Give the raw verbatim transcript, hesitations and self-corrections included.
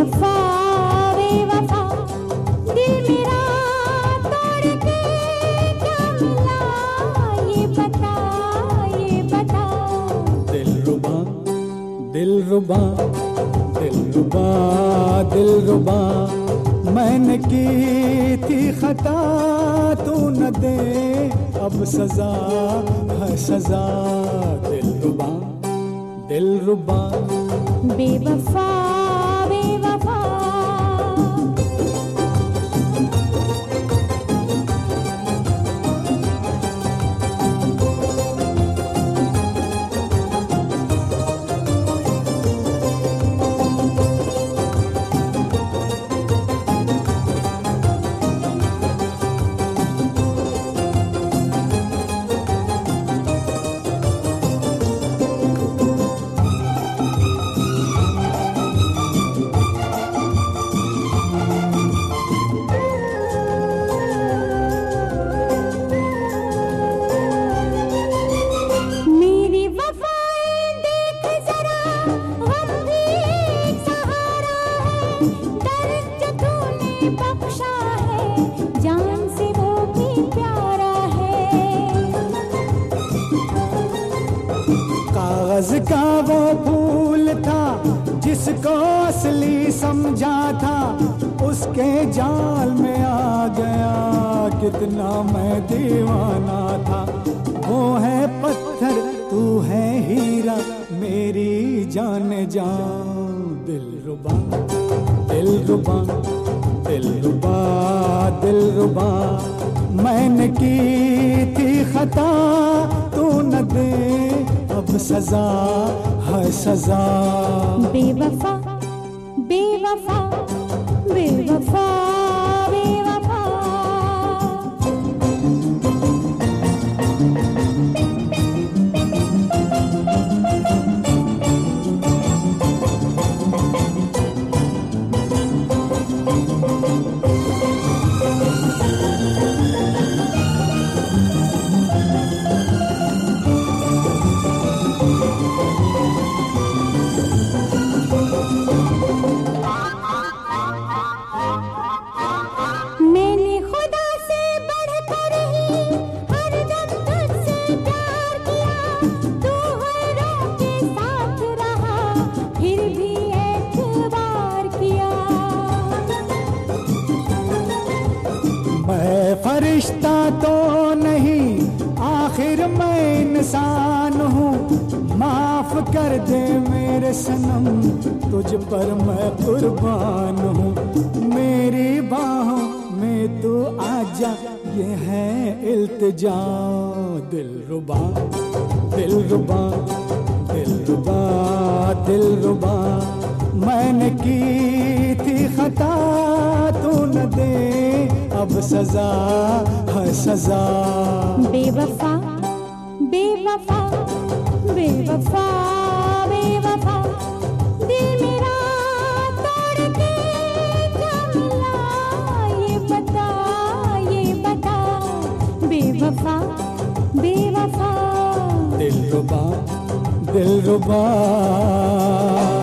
बेवफा बेवफा दिल मेरा तोड़ के क्या मिला ये बता ये बता। दिलरुबा दिलरुबा दिलरुबा दिलरुबा मैंने की थी खता तू न दे अब सजा है सजा। दिलरुबा दिलरुबा बेवफा बेवफा कागज का वो फूल था जिसको असली समझा था उसके जाल में आ गया कितना मैं दीवाना था। वो है पत्थर तू है हीरा मेरी जान जान। दिलरुबा दिलरुबा दिलरुबा दिलरुबा मैंने की थी खता तू न दे अब सजा है सजा। बेवफा बेवफा बेवफा बेवफा फरिश्ता तो नहीं आखिर मैं इंसान हूँ माफ कर दे मेरे सनम तुझ पर मैं कुर्बान हूँ। मेरी बाहों में तू आजा ये है इल्तिजा। दिलरुबा दिलरुबा दिलरुबा दिलरुबा मैंने की थी खता तू न दे अब सजा है सजा। बेवफा बेवफा बेवफा बेवफा दिल मेरा तोड़ के क्या मिला ये बता ये बता। बेवफा बेवफा दिलरुबा दिलरुबा